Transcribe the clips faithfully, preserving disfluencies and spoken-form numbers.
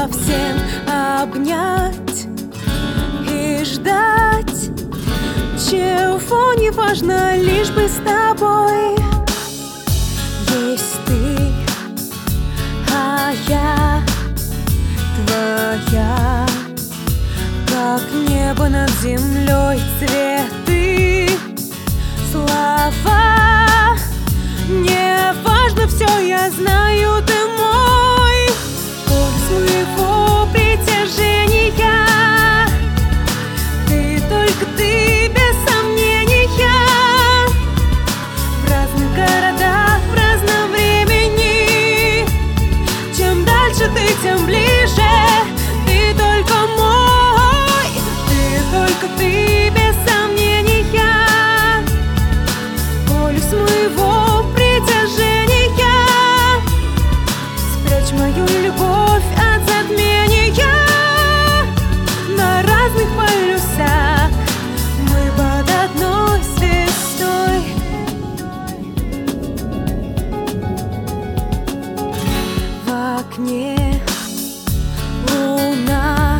совсем обнять и ждать, чего не важно, лишь бы с тобой. Есть ты, а я твоя, как небо над землей, цветы, слова. Не важно все, я знаю, ты мой. Пульс моего притяжения, ты, только ты, без сомнения. В разных городах, в разном времени, чем дальше ты, тем ближе. Ты только мой, ты, только ты, без сомнения. Полюс моего притяжения, спрячь мою любовь от затмения. На разных полюсах мы под одной звездой. В окне луна,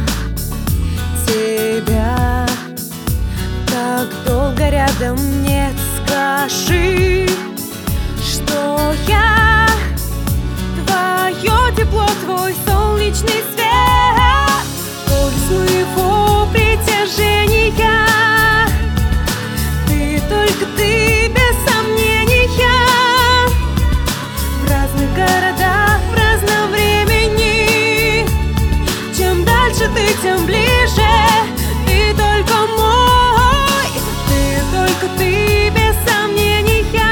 тебя так долго рядом нет. Скажи, что я твое тепло, твой солнечный свет. Полюс моего притяжения, ты, только ты, без сомнения. В разных городах, в разном времени, чем дальше ты, тем ближе. Ты только мой, ты, только ты, без сомнения.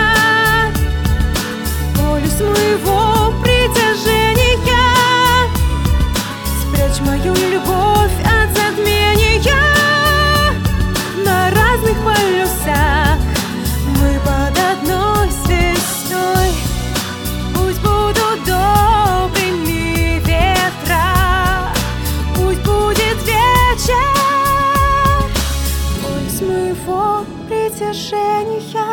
Полюс моего притяжения, спрячь мою любовь от затмения. На разных полюсах мы под одной звездой. Пусть будут добрыми ветра, пусть будет вечер. Полюс моего притяжения,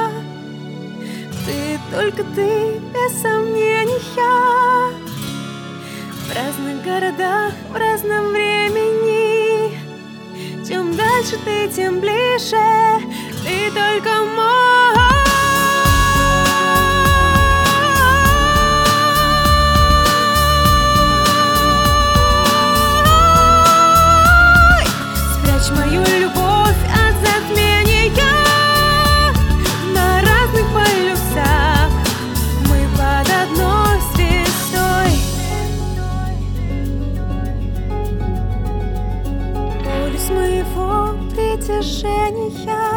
ты, только ты, без сомнения. В разных городах, в разном времени, чем дальше ты, тем ближе. Ты только мой. Спрячь мою любовь от затмения. На разных полюсах мы под одной звездой. Полюс моего притяжения,